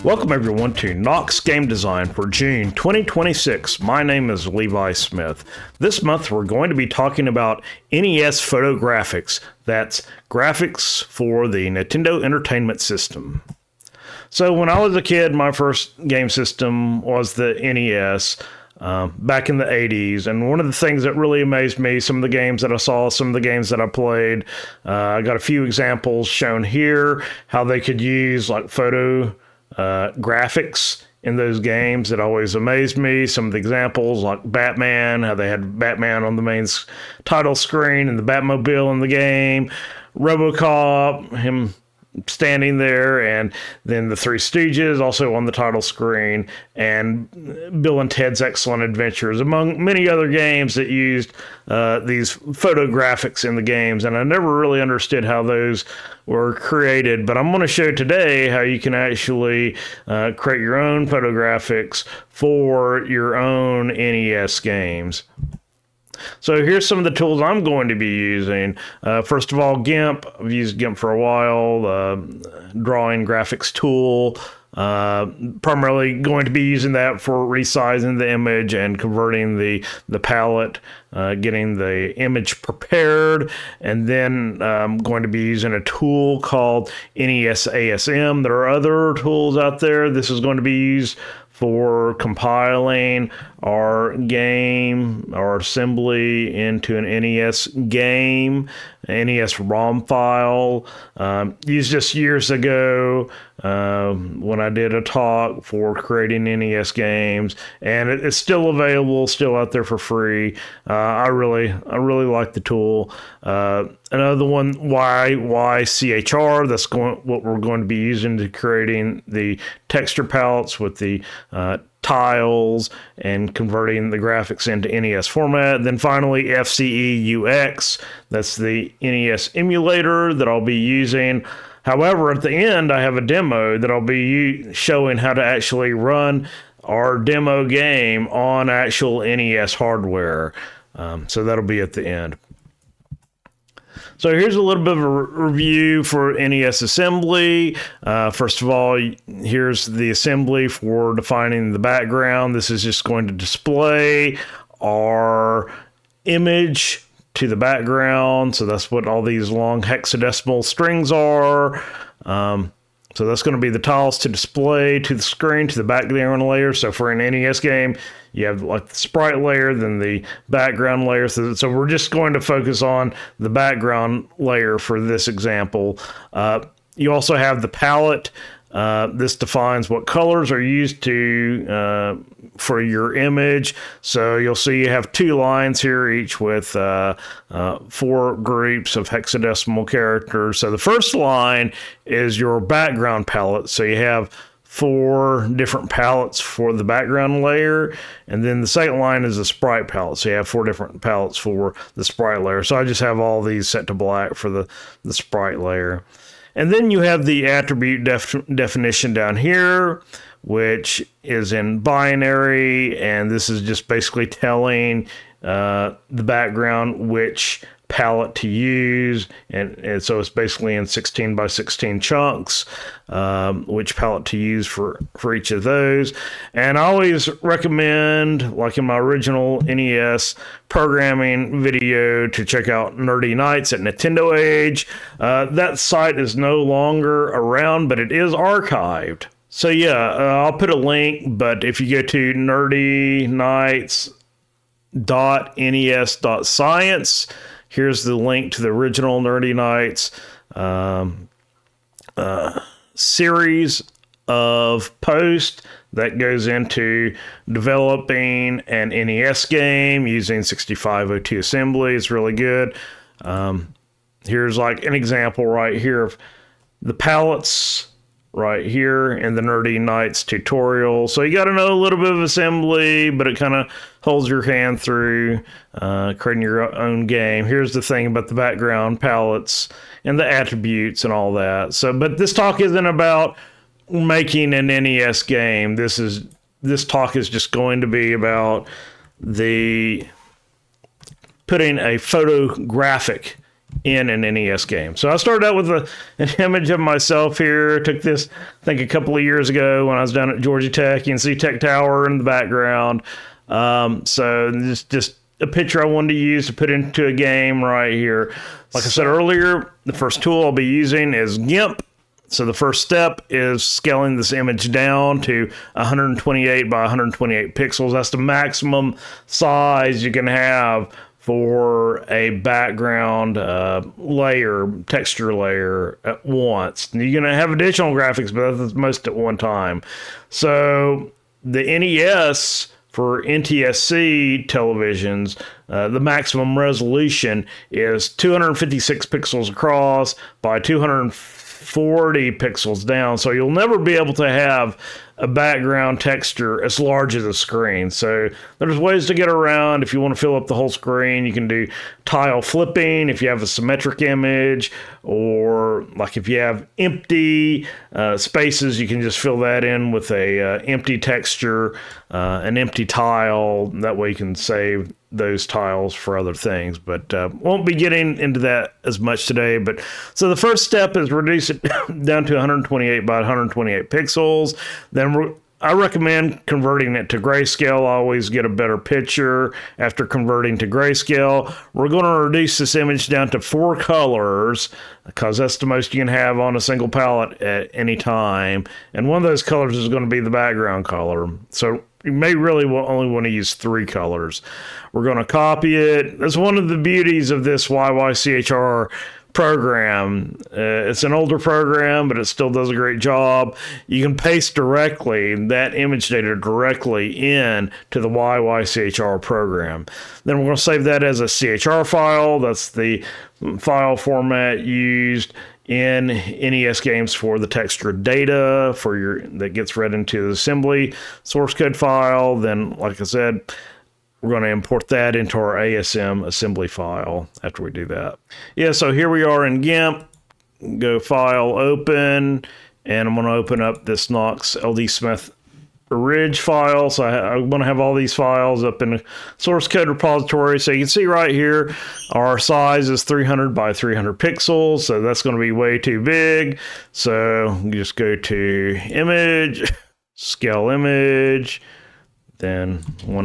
Welcome everyone to Knox Game Design for June 2026. My name is Levi Smith. This month we're going to be talking about NES photographics. That's graphics for the Nintendo Entertainment System. So when I was a kid, my first game system was the NES. Back in the 80s, and one of the things that really amazed me, some of the games that I saw, some of the games that I played, I got a few examples shown here, how they could use like photo graphics in those games. That always amazed me. Some of the examples like Batman, how they had Batman on the main title screen and the Batmobile in the game, RoboCop, him standing there, and then the Three Stooges also on the title screen, and Bill and Ted's Excellent Adventures, among many other games that used these photographics in the games. And I never really understood how those were created, but I'm going to show today how you can actually create your own photographics for your own NES games. So here's some of the tools I'm going to be using. First of all, GIMP. I've used GIMP for a while, drawing graphics tool. Primarily going to be using that for resizing the image and converting the palette, getting the image prepared. And then I'm going to be using a tool called NES ASM. There are other tools out there. This is going to be used for compiling our game, our assembly into an NES game, NES ROM file. Used this years ago when I did a talk for creating NES games, and it's still available, still out there for free. I really like the tool. Another one, YCHR. That's what we're going to be using to creating the texture palettes with the tiles and converting the graphics into NES format. Then finally, FCE-UX. That's the NES emulator that I'll be using. However, at the end, I have a demo that I'll be showing how to actually run our demo game on actual NES hardware. So that'll be at the end. So here's a little bit of a review for NES assembly. First of all, here's the assembly for defining the background. This is just going to display our image to the background. So that's what all these long hexadecimal strings are. So that's going to be the tiles to display to the screen, to the background layer. So for an NES game, you have like the sprite layer, then the background layer. So we're just going to focus on the background layer for this example. You also have the palette. This defines what colors are used to for your image. So you'll see you have two lines here, each with 4 groups of hexadecimal characters. So the first line is your background palette. So you have 4 different palettes for the background layer, and then the second line is the sprite palette. So you have 4 different palettes for the sprite layer. So I just have all these set to black for the sprite layer. And then you have the attribute definition down here, which is in binary, and this is just basically telling the background which palette to use, and so it's basically in 16 by 16 chunks, which palette to use for each of those. And I always recommend, like in my original NES programming video, to check out Nerdy Nights at Nintendo Age. That site is no longer around, but it is archived. So yeah, I'll put a link, but if you go to nerdynights.nes.science, here's the link to the original Nerdy Nights series of posts that goes into developing an NES game using 6502 assembly. It's really good. Here's like an example right here of the palettes right here in the Nerdy Nights tutorial. So you got to know a little bit of assembly, but it kind of holds your hand through creating your own game. Here's the thing about the background palettes and the attributes and all that. So, but this talk isn't about making an NES game. This talk is just going to be about putting a photographic in an NES game. So I started out with an image of myself here. Took this, I think, a couple of years ago when I was down at Georgia Tech. You can see Tech Tower in the background. So just a picture I wanted to use to put into a game right here. Like I said earlier, the first tool I'll be using is GIMP. So the first step is scaling this image down to 128 by 128 pixels. That's the maximum size you can have for a background layer, texture layer at once. And you're going to have additional graphics, but that's most at one time. So the NES for NTSC televisions, the maximum resolution is 256 pixels across by 240 pixels down. So you'll never be able to have a background texture as large as a screen. So there's ways to get around. If you want to fill up the whole screen, you can do tile flipping if you have a symmetric image, or like if you have empty spaces, you can just fill that in with a empty texture, an empty tile. That way you can save those tiles for other things, but won't be getting into that as much today. But so the first step is reduce it down to 128 by 128 pixels. Then I recommend converting it to grayscale. I always get a better picture after converting to grayscale. We're going to reduce this image down to 4 colors because that's the most you can have on a single palette at any time. And one of those colors is going to be the background color. So you may really only want to use 3 colors. We're going to copy it. That's one of the beauties of this YYCHR program. It's an older program, but it still does a great job. You can paste directly that image data directly in to the YYCHR program. Then we're going to save that as a CHR file. That's the file format used in NES games for the texture data that gets read into the assembly source code file. Then, like I said, we're going to import that into our ASM assembly file after we do that. Yeah, so here we are in GIMP. Go File, Open, and I'm going to open up this Knox LD Smith Ridge file. So I'm going to have all these files up in a source code repository. So you can see right here, our size is 300 by 300 pixels. So that's going to be way too big. So you just go to Image, Scale Image, then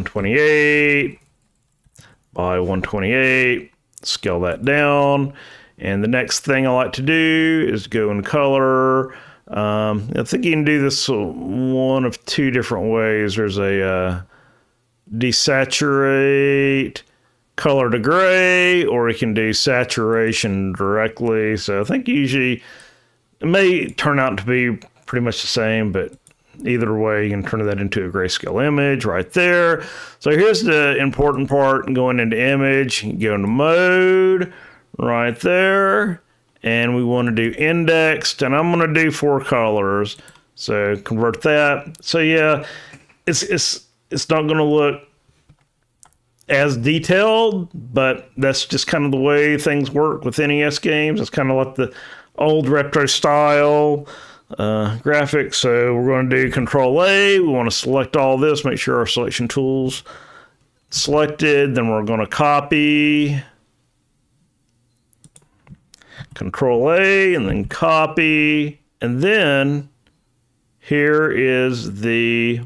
128 by 128, scale that down. And the next thing I like to do is go in color. I think you can do this one of 2 different ways. There's a desaturate color to gray, or you can do saturation directly. So I think usually it may turn out to be pretty much the same, but either way, you can turn that into a grayscale image right there. So here's the important part. Going into image, you go into mode right there. And we want to do indexed, and I'm going to do 4 colors. So convert that. So yeah, it's not going to look as detailed, but that's just kind of the way things work with NES games. It's kind of like the old retro style graphics. So we're going to do Control A. We want to select all this, make sure our selection tool's selected. Then we're going to copy, Control A, and then copy. And then here is the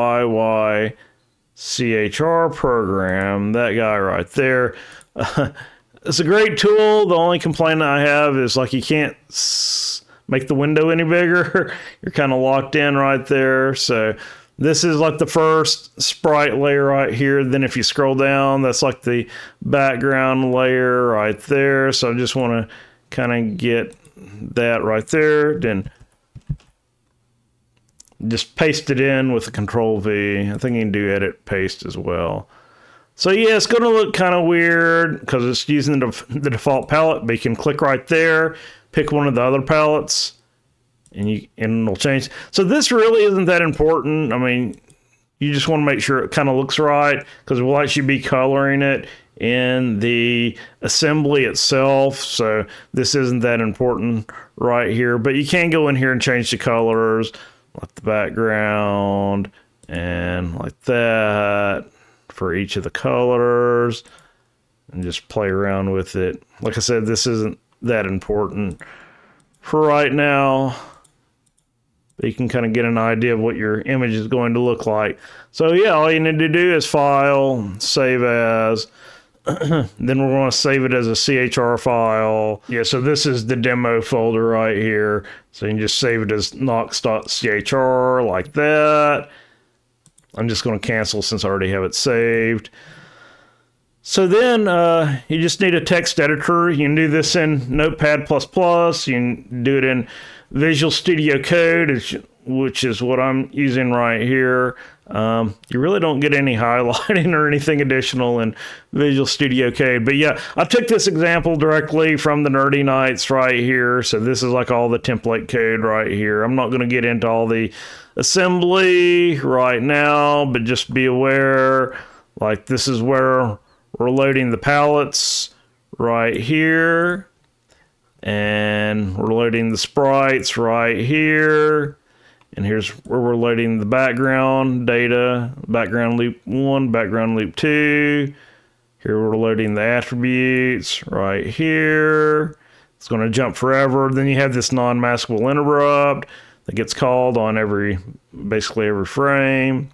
YYCHR program, that guy right there. It's a great tool. The only complaint I have is like you can't make the window any bigger. You're kind of locked in right there. So this is like the first sprite layer right here. Then if you scroll down, that's like the background layer right there. So I just want to kind of get that right there. Then just paste it in with the Control V. I think you can do edit paste as well. So yeah, it's going to look kind of weird because it's using the default palette, but you can click right there, pick one of the other palettes, and it'll change. So this really isn't that important. I mean, you just want to make sure it kind of looks right because we'll actually be coloring it in the assembly itself. So this isn't that important right here, but you can go in here and change the colors, like the background and like that for each of the colors. and just play around with it. Like I said, this isn't that important for right now, but you can kind of get an idea of what your image is going to look like. So yeah, all you need to do is File, Save As. Then we're going to save it as a CHR file. Yeah, so this is the demo folder right here. So you can just save it as nox.chr like that. I'm just going to cancel since I already have it saved. So then you just need a text editor. You can do this in Notepad++. You can do it in Visual Studio Code, which is what I'm using right here. You really don't get any highlighting or anything additional in Visual Studio Code. But yeah, I took this example directly from the Nerdy Nights right here. So this is like all the template code right here. I'm not going to get into all the assembly right now, but just be aware, like this is where we're loading the palettes right here. And we're loading the sprites right here. And here's where we're loading the background data, background loop 1, background loop 2. Here we're loading the attributes right here. It's going to jump forever. Then you have this non-maskable interrupt that gets called on basically every frame.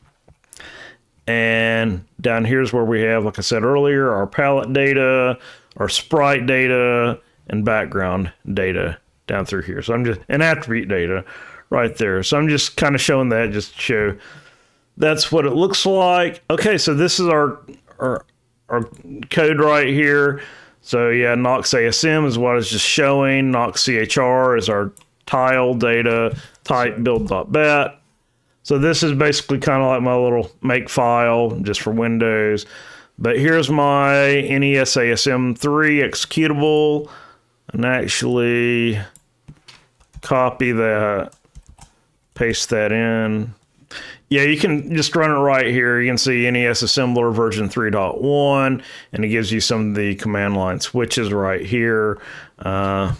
And down here's where we have, like I said earlier, our palette data, our sprite data, and background data down through here. So and attribute data right there. So I'm just kind of showing that just to show that's what it looks like. Okay, so this is our code right here. So yeah, Nox ASM is what I was just showing. Nox CHR is our tile data type build.bat. So this is basically kind of like my little make file just for Windows. But here's my NES ASM3 executable, and actually copy that, paste that in. Yeah, you can just run it right here. You can see NES Assembler version 3.1, and it gives you some of the command line switches right here. But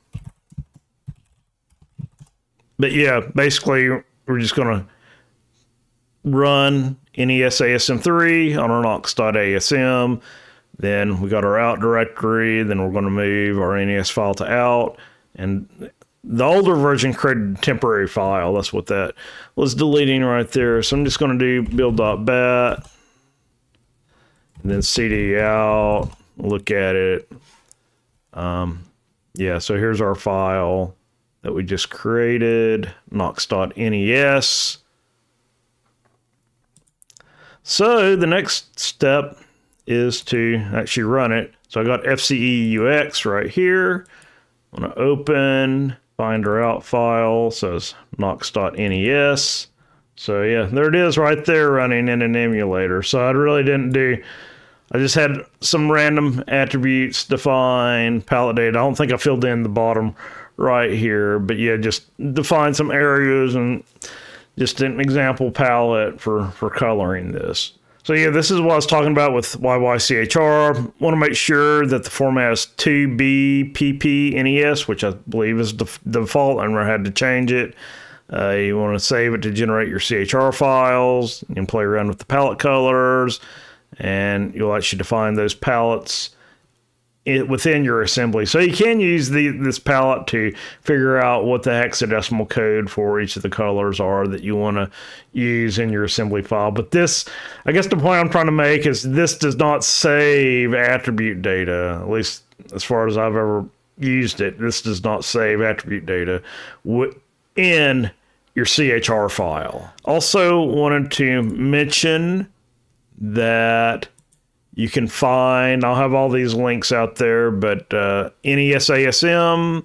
yeah, basically, we're just going to run NES ASM3 on our nox.asm. Then we got our out directory. Then we're going to move our NES file to out. And the older version created a temporary file. That's what that was deleting right there. So I'm just going to do build.bat. And then cd out. Look at it. Yeah, so here's our file that we just created. Nox.nes. So the next step is to actually run it. So I got FCEUX right here. I'm going to open, find our out file, says nox.nes. So yeah, there it is right there running in an emulator. So I really didn't I just had some random attributes defined, palette data. I don't think I filled in the bottom right here, but yeah, just define some areas and just an example palette for coloring this. So yeah, this is what I was talking about with YYCHR. Want to make sure that the format is 2BPPNES, which I believe is the default. I never had to change it. You want to save it to generate your CHR files. You can play around with the palette colors, and you'll actually define those palettes within your assembly. So you can use this palette to figure out what the hexadecimal code for each of the colors are that you want to use in your assembly file. But this, I guess the point I'm trying to make is this does not save attribute data, at least as far as I've ever used it. This does not save attribute data in your CHR file. Also wanted to mention that you can find, I'll have all these links out there, but NES ASM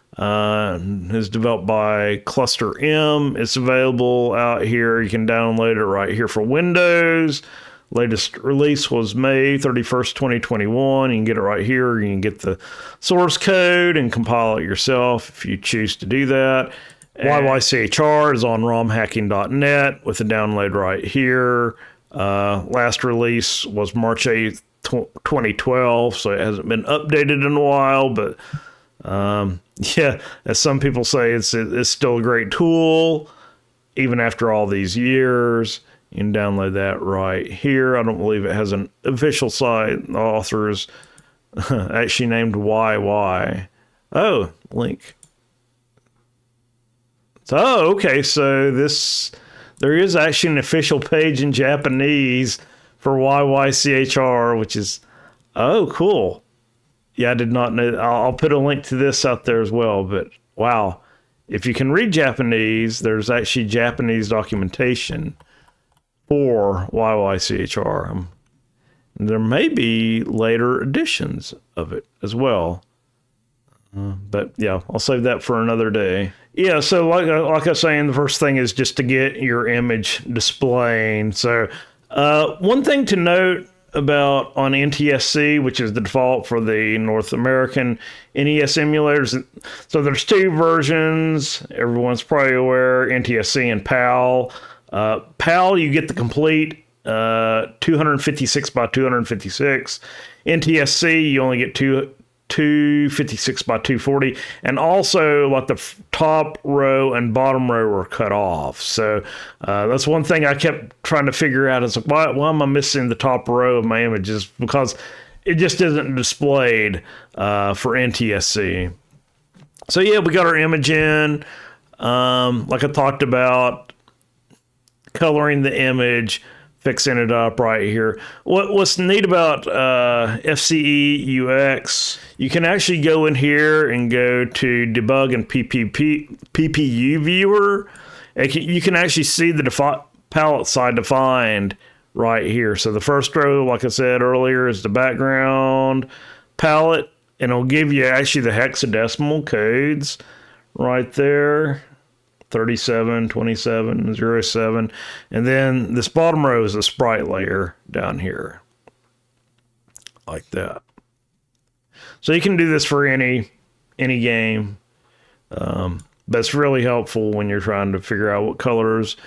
is developed by Cluster M. It's available out here. You can download it right here for Windows. Latest release was May 31st, 2021. You can get it right here. You can get the source code and compile it yourself if you choose to do that. YYCHR is on romhacking.net with the download right here. Last release was March 8th, 2012, so it hasn't been updated in a while, but yeah, as some people say, it's still a great tool, even after all these years. You can download that right here. I don't believe it has an official site. The author is actually named YY. Oh, link. So, okay, so there is actually an official page in Japanese for YYCHR, which is, oh, cool. Yeah, I did not know. I'll put a link to this out there as well, but wow. If you can read Japanese, there's actually Japanese documentation for YYCHR. There may be later editions of it as well. But yeah, I'll save that for another day. Yeah, so like I was saying, the first thing is just to get your image displaying. So one thing to note about on NTSC, which is the default for the North American NES emulators. So there's two versions. Everyone's probably aware, NTSC and PAL. PAL, you get the complete 256 by 256. NTSC, you only get 256 by 240, and also like the top row and bottom row were cut off. So that's one thing I kept trying to figure out is why am I missing the top row of my images? Because it just isn't displayed for NTSC. So yeah, we got our image in. Like I talked about, coloring the image, fixing it up right here. What's neat about FCE UX, you can actually go in here and go to debug and PPU viewer. You can actually see the palette side defined right here. So the first row, like I said earlier, is the background palette, and it'll give you actually the hexadecimal codes right there. 37, 27, 07. And then this bottom row is the sprite layer down here. Like that. So you can do this for any game. But it's really helpful when you're trying to figure out what colors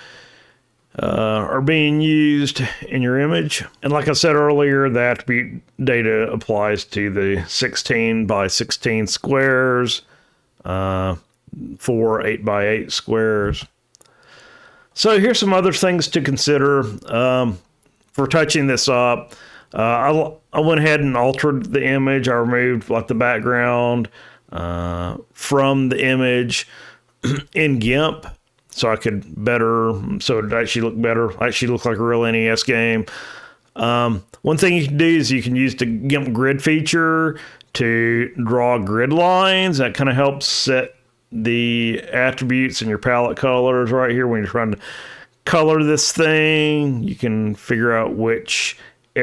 are being used in your image. And like I said earlier, the attribute data applies to the 16 by 16 squares. 4 8x8 squares. So here's some other things to consider for touching this up. I went ahead and altered the image. I removed like the background from the image in GIMP so it actually looked better, actually looked like a real NES game. One thing you can do is you can use the GIMP grid feature to draw grid lines. That kind of helps set the attributes and your palette colors right here. When you're trying to color this thing, you can figure out which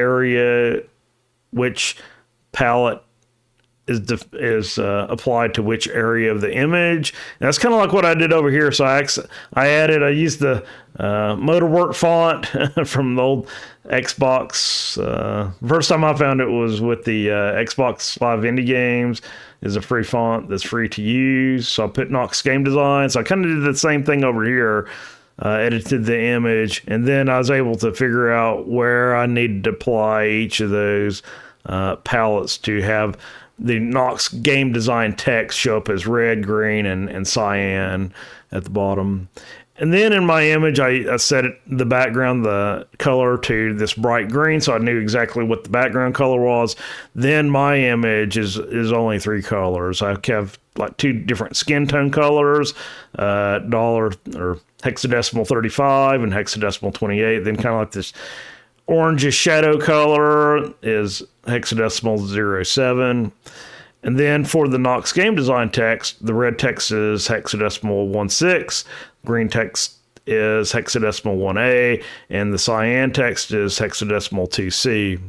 palette is applied to which area of the image. And that's kind of like what I did over here. So I used the Motorwork font from the old Xbox. First time I found it was with the Xbox Live Indie Games. Is a free font that's free to use. So I put Nox Game Design. So I kind of did the same thing over here. Edited the image, and then I was able to figure out where I needed to apply each of those palettes to have the Nox Game Design text show up as red, green, and cyan at the bottom. And then in my image, I set the background, the color to this bright green, so I knew exactly what the background color was. Then my image is only 3 colors. I have like 2 different skin tone colors, dollar or hexadecimal 35 and hexadecimal 28. Then kind of like this orangish shadow color is hexadecimal 07. And then for the Nox Game Design text, the red text is hexadecimal 16, green text is hexadecimal 1A, and the cyan text is hexadecimal 2C.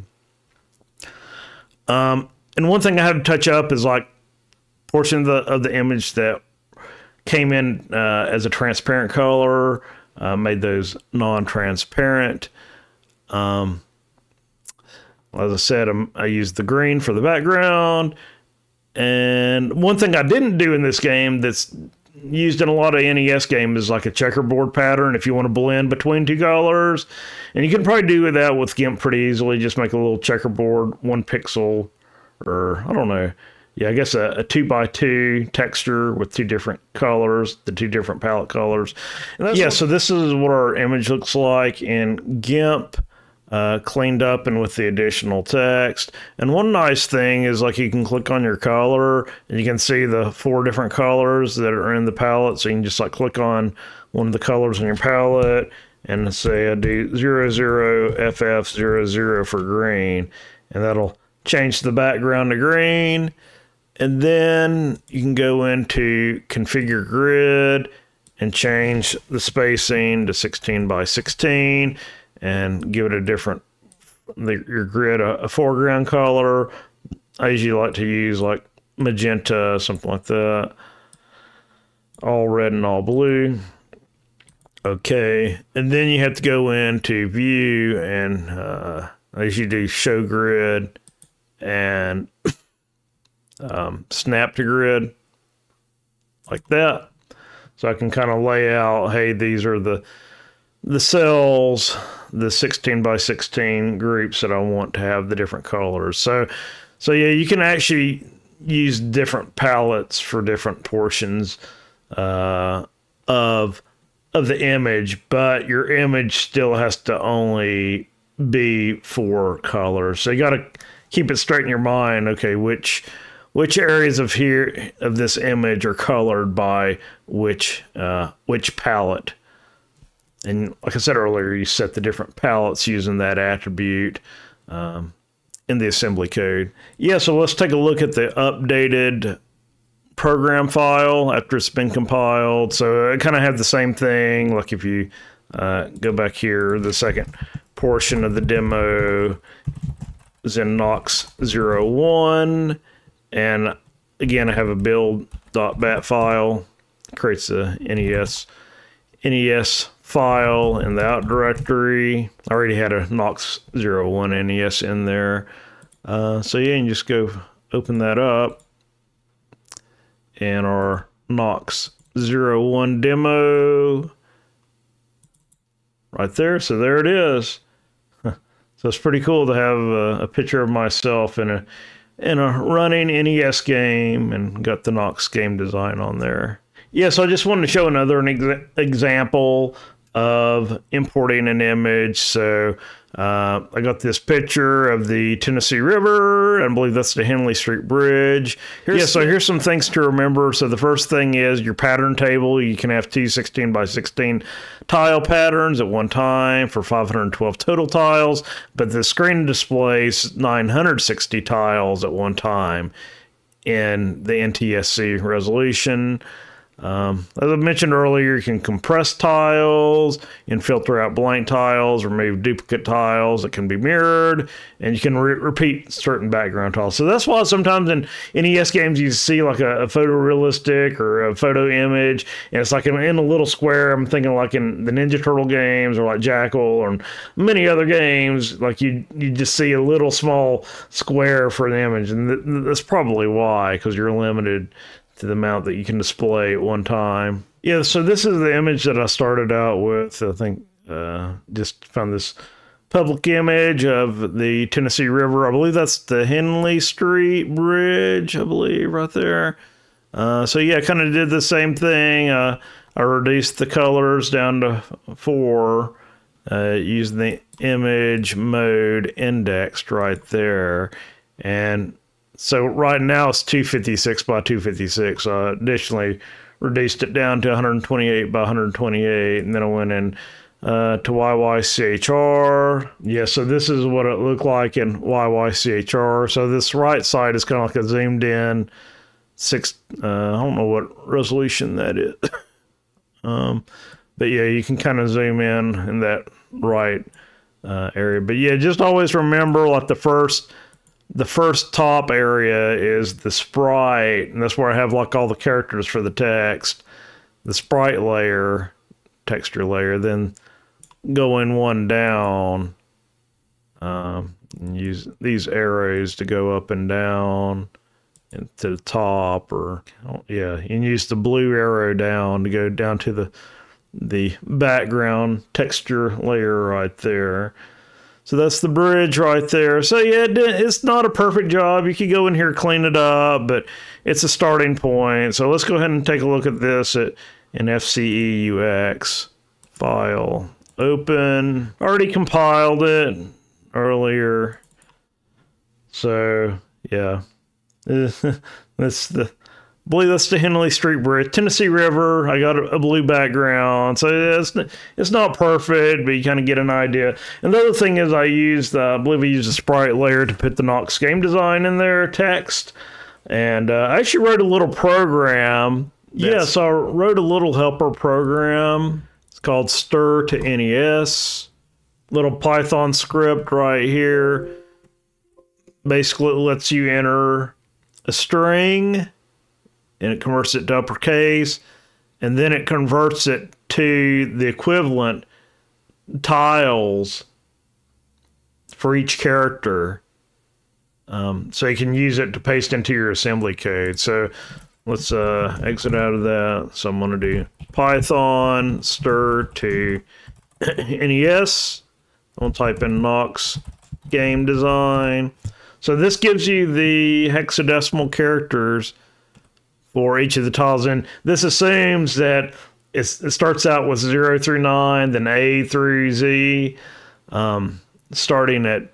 And one thing I had to touch up is like portion of the image that came in as a transparent color, made those non-transparent. As I said, I used the green for the background. And one thing I didn't do in this game that's used in a lot of NES games is like a checkerboard pattern if you want to blend between 2 colors. And you can probably do that with GIMP pretty easily. Just make a little checkerboard, 1 pixel, or I don't know. I guess a 2x2 texture with two different colors, the two different palette colors. And so this is what our image looks like in GIMP, cleaned up and with the additional text. And one nice thing is like you can click on your color and you can see the 4 different colors that are in the palette. So you can just like click on one of the colors in your palette and say I do 00FF00 for green, and that'll change the background to green. And then you can go into configure grid and change the spacing to 16 by 16 and give it a different, your grid a foreground color. I usually like to use like magenta, something like that. All red and all blue. Okay, and then you have to go into view and I usually do show grid and snap to grid like that. So I can kind of lay out, hey, these are the cells, the 16 by 16 groups that I want to have the different colors. So yeah, you can actually use different palettes for different portions of the image, but your image still has to only be 4 colors. So you got to keep it straight in your mind. Okay, which areas of this image are colored by which palette? And like I said earlier, you set the different palettes using that attribute in the assembly code. Yeah, so let's take a look at the updated program file after it's been compiled. So I kind of have the same thing. Like if you go back here, the second portion of the demo is in Nox01. And again, I have a build.bat file. It creates a NES file in the out directory. I already had a Nox01 NES in there. So yeah, you can just go open that up. And our Nox01 demo right there. So there it is. So it's pretty cool to have a picture of myself in a running NES game and got the Nox game design on there. Yeah, so I just wanted to show another example of importing an image. So I got this picture of the Tennessee River, and I believe that's the Henley Street Bridge. So here's some things to remember. So the first thing is your pattern table. You can have 2 16 by 16 tile patterns at one time for 512 total tiles, but the screen displays 960 tiles at one time in the NTSC resolution. As I mentioned earlier, you can compress tiles, you can filter out blank tiles, remove duplicate tiles that can be mirrored, and you can repeat certain background tiles. So that's why sometimes in NES games you see like a photorealistic or a photo image, and it's like in a little square. I'm thinking like in the Ninja Turtle games or like Jackal or many other games, like you just see a little small square for an image, and that's probably why, because you're limited to the amount that you can display at one time. Yeah, so this is the image that I started out with. I think just found this public image of the Tennessee River. I believe that's the Henley Street Bridge, I believe, right there. So yeah, I kind of did the same thing. I reduced the colors down to 4 using the image mode indexed right there. And so right now it's 256 by 256. I additionally reduced it down to 128 by 128, and then I went in to YYCHR. Yeah, so this is what it looked like in YYCHR. So this right side is kind of like a zoomed in I don't know what resolution that is. But yeah, you can kind of zoom in that right area. But yeah, just always remember like the first top area is the sprite, and that's where I have like all the characters for the text. The sprite layer, texture layer, then go in one down, and use these arrows to go up and down and to the top, or yeah, you can use the blue arrow down to go down to the background texture layer right there. So that's the bridge right there. So yeah, it's not a perfect job. You could go in here, clean it up, but it's a starting point. So let's go ahead and take a look at this in FCEUX. File, open. Already compiled it earlier. So yeah, I believe that's the Henley Street Bridge. Tennessee River, I got a blue background. So it's not perfect, but you kind of get an idea. And the other thing is I believe I used a sprite layer to put the Nox game design in there, text. And I actually wrote a little program. Yes, I wrote a little helper program. It's called Stir to NES. Little Python script right here. Basically, it lets you enter a string, and it converts it to uppercase, and then it converts it to the equivalent tiles for each character. So you can use it to paste into your assembly code. So let's exit out of that. So I'm going to do Python stir to NES. I'll type in Nox game design. So this gives you the hexadecimal characters for each of the tiles, and this assumes that it starts out with 0 through 9, then A through Z, starting at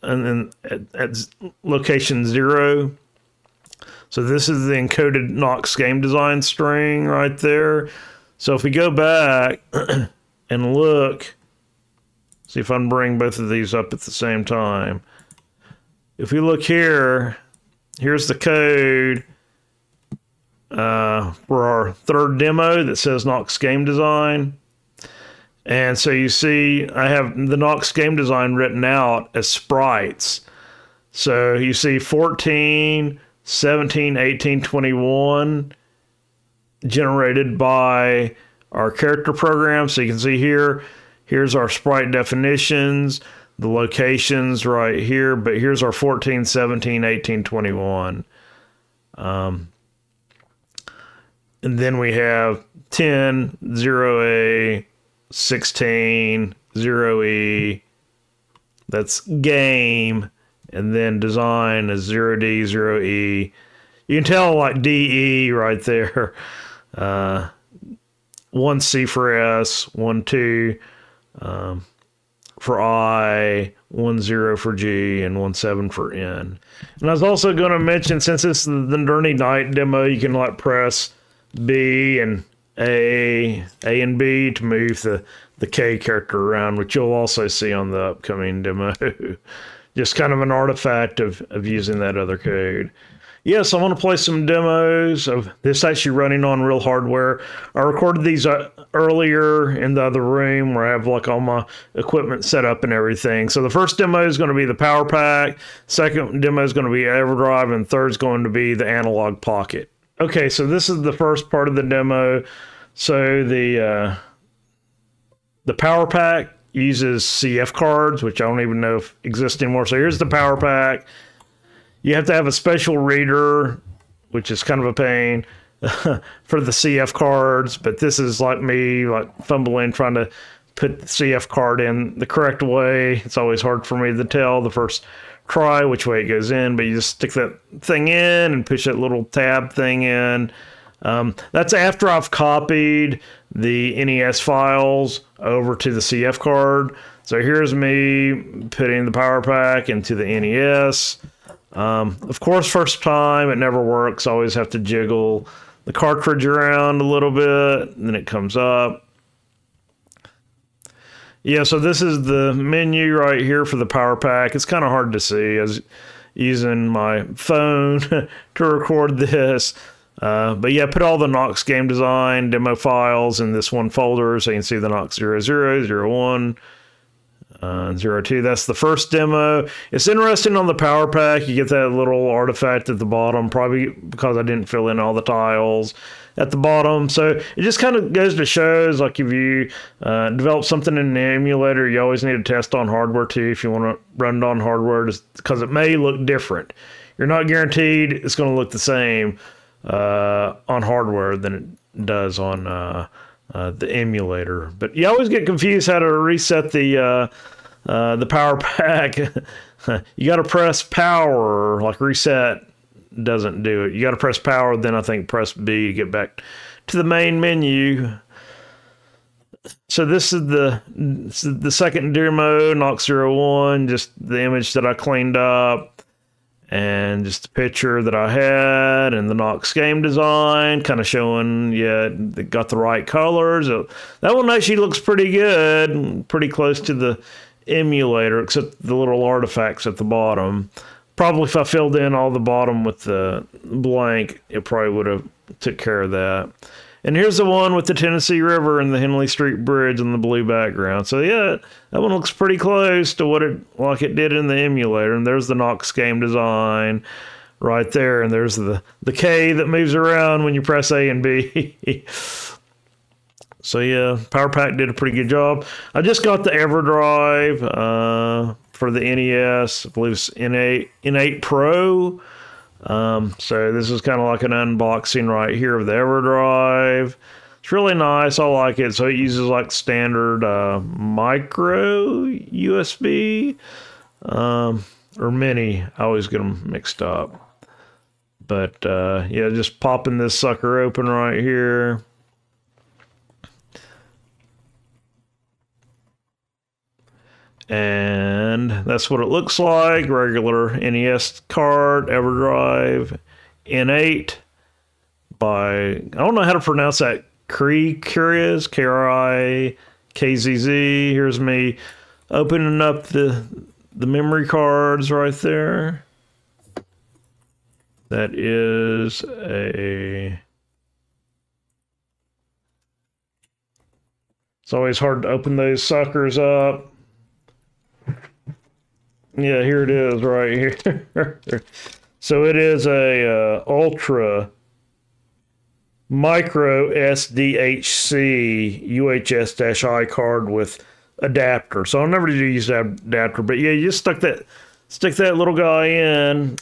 location 0. So this is the encoded Nox game design string right there. So if we go back and look, see if I can bring both of these up at the same time. If we look here, here's the code for our third demo that says Nox game design. And so you see I have the Nox game design written out as sprites. So you see 14, 17, 18, 21 generated by our character program. So you can see here's our sprite definitions, the locations right here, but here's our 14, 17, 18, 21. And then we have 10, 0A, 16, 0E. That's game. And then design is 0D, 0E. You can tell like DE right there. 1C for S, 1, 2 for I, 1, 0 for G, and 1, 7 for N. And I was also going to mention, since it's the Nerdy Night demo, you can like press B and A and B to move the K character around, which you'll also see on the upcoming demo. Just kind of an artifact of using that other code. Yes, I want to play some demos of this actually running on real hardware. I recorded these earlier in the other room where I have like all my equipment set up and everything. So the first demo is going to be the Power Pack, second demo is going to be EverDrive, and third is going to be the Analog Pocket. Okay, so this is the first part of the demo. So the Power Pack uses CF cards, which I don't even know if exist anymore. So here's the Power Pack. You have to have a special reader, which is kind of a pain for the CF cards, but this is like me, like fumbling, trying to put the CF card in the correct way. It's always hard for me to tell the first try which way it goes in, but you just stick that thing in and push that little tab thing in. That's after I've copied the NES files over to the CF card. So here's me putting the Power Pack into the NES. Of course, first time it never works. I always have to jiggle the cartridge around a little bit, and then it comes up. Yeah, so this is the menu right here for the Power Pack. It's kind of hard to see as using my phone to record this. But yeah, put all the Nox game design demo files in this one folder so you can see the Nox 00, 01, 02. That's the first demo. It's interesting on the Power Pack. You get that little artifact at the bottom, probably because I didn't fill in all the tiles at the bottom. So it just kind of goes to show, like if you develop something in an emulator, you always need to test on hardware too if you want to run it on hardware, just because it may look different. You're not guaranteed it's going to look the same on hardware than it does on the emulator. But you always get confused how to reset the The power pack, you got to press power, like reset doesn't do it. You got to press power, then I think press B to get back to the main menu. So this is the second demo, Nox 01, just the image that I cleaned up, and just the picture that I had, and the Nox game design, kind of showing, yeah, they got the right colors. That one actually looks pretty good, pretty close to the emulator, except the little artifacts at the bottom. Probably if I filled in all the bottom with the blank, it probably would have took care of that. And here's the one with the Tennessee River and the Henley Street Bridge in the blue background. So yeah, that one looks pretty close to what it did in the emulator. And there's the Nox game design right there. And there's the K that moves around when you press A and B. So yeah, PowerPack did a pretty good job. I just got the EverDrive for the NES. I believe it's N8 Pro. So this is kind of like an unboxing right here of the EverDrive. It's really nice. I like it. So it uses like standard micro USB or mini. I always get them mixed up. But yeah, just popping this sucker open right here. And that's what it looks like. Regular NES card, EverDrive, N8 by, I don't know how to pronounce that, Krizzz, Krikkzz. Here's me opening up the memory cards right there. That is it's always hard to open those suckers up. Yeah, here it is right here. So it is a Ultra Micro SDHC UHS-I card with adapter. So I never did use that adapter, but yeah, you just stick that little guy in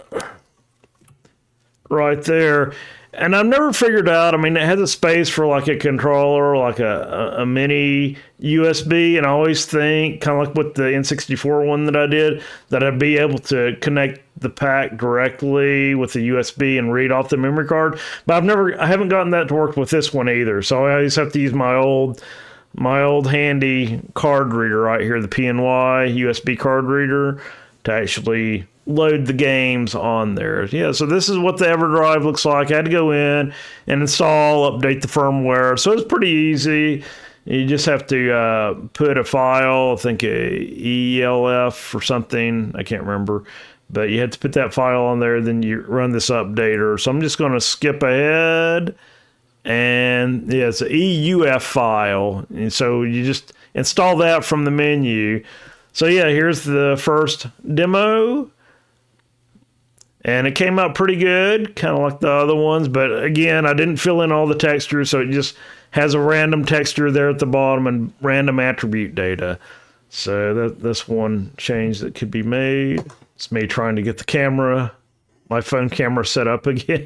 right there. And I've never figured out, I mean, it has a space for like a controller, like a mini USB. And I always think, kind of like with the N64 one that I did, that I'd be able to connect the pack directly with the USB and read off the memory card. But I haven't gotten that to work with this one either. So I always have to use my old handy card reader right here, the PNY USB card reader, to actually load the games on there. Yeah, so this is what the EverDrive looks like. I had to go in and install, update the firmware. So it's pretty easy. You just have to put a file, I think a ELF or something. I can't remember. But you have to put that file on there, then you run this updater. So I'm just going to skip ahead. And yeah, it's an EUF file. And so you just install that from the menu. So yeah, here's the first demo. And it came out pretty good, kind of like the other ones. But again, I didn't fill in all the textures, so it just has a random texture there at the bottom and random attribute data. So that's one change that could be made. It's me trying to get the camera, my phone camera set up again.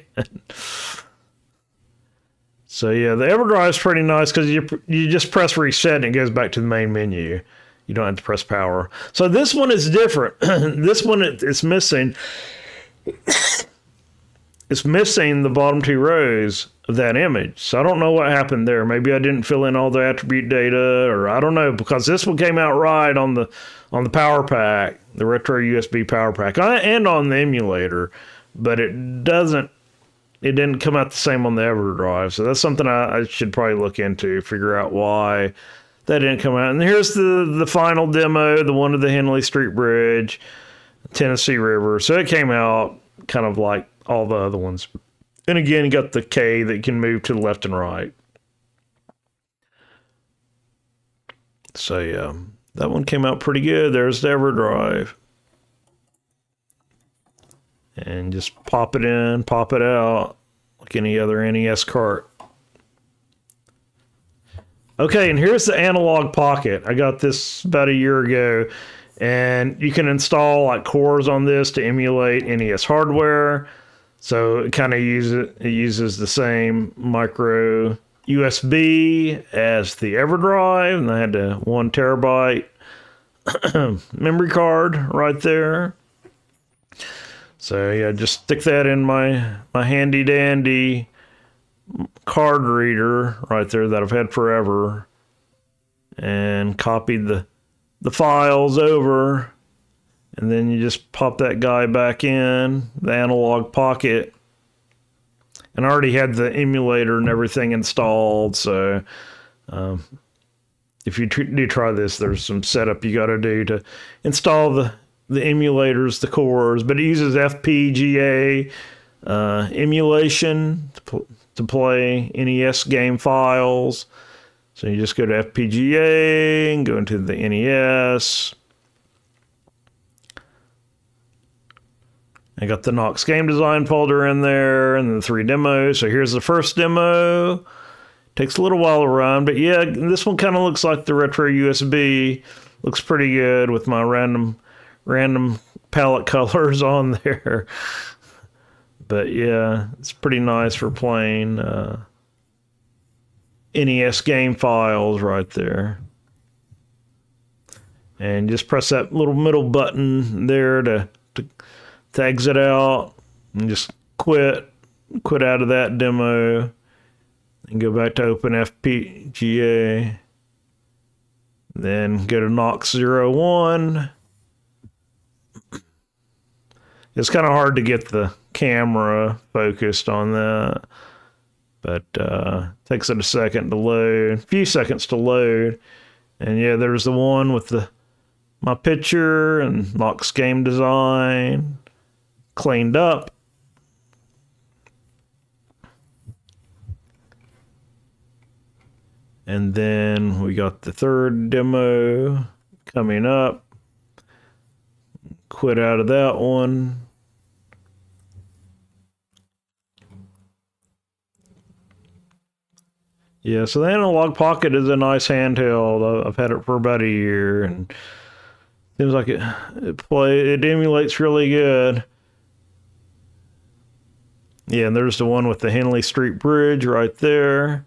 So yeah, the EverDrive is pretty nice because you just press reset and it goes back to the main menu. You don't have to press power. So this one is different. This one it's missing. It's missing the bottom two rows of that image. So I don't know what happened there. Maybe I didn't fill in all the attribute data, or I don't know, because this one came out right on the power pack, the retro USB power pack, and on the emulator, but it didn't come out the same on the EverDrive. So that's something I should probably look into, figure out why that didn't come out. And here's the final demo, the one of the Henley Street Bridge, Tennessee River. So it came out kind of like all the other ones. And again, you got the K that you can move to the left and right. So yeah, that one came out pretty good. There's the EverDrive. And just pop it in, pop it out, like any other NES cart. Okay, and here's the Analog Pocket. I got this about a year ago. And you can install like cores on this to emulate NES hardware. So it kind of uses the same micro USB as the EverDrive, and I had a 1 terabyte memory card right there. So yeah, just stick that in my handy dandy card reader right there that I've had forever, and copied the files over, and then you just pop that guy back in the analog pocket. And I already had the emulator and everything installed, so if you do try this, there's some setup you got to do to install the emulators, the cores, but it uses FPGA emulation to play NES game files. So you just go to FPGA and go into the NES. I got the Knox Game Design folder in there and the 3 demos. So here's the first demo. Takes a little while to run, but yeah, this one kind of looks like the retro USB. Looks pretty good with my random palette colors on there. But yeah, it's pretty nice for playing NES game files right there. And just press that little middle button there to exit out, and just quit out of that demo and go back to open FPGA. Then go to Knox 01. It's kind of hard to get the camera focused on that, but takes it a few seconds to load. And yeah, there's the one with my picture and Knox Game Design cleaned up. And then we got the third demo coming up. Quit out of that one. Yeah, so the Analog Pocket is a nice handheld. I've had it for about a year, and seems like it emulates really good. Yeah, and there's the one with the Henley Street Bridge right there.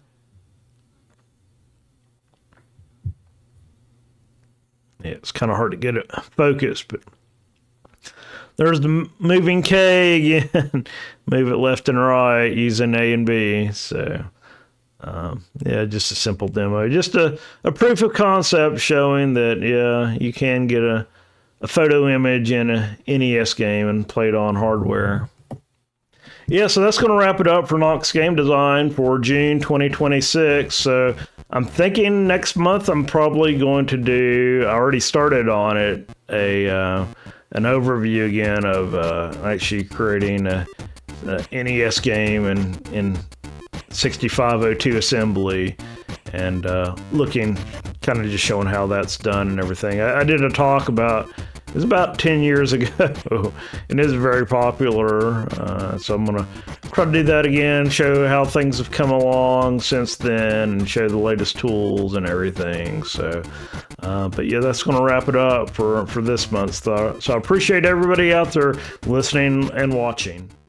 Yeah, it's kind of hard to get it focused, but there's the moving K again. Move it left and right using A and B. So, yeah, just a simple demo. Just a proof of concept showing that, yeah, you can get a photo image in a NES game and play it on hardware. Yeah, so that's going to wrap it up for Knox Game Design for June 2026. So I'm thinking next month I'm probably going to do, I already started on it, an overview again of actually creating a NES game in 6502 assembly, and looking, kind of just showing how that's done and everything. I did a talk it was about 10 years ago, and it is very popular, so I'm going to try to do that again, show how things have come along since then, and show the latest tools and everything. So, but yeah, that's going to wrap it up for this month's thought. So I appreciate everybody out there listening and watching.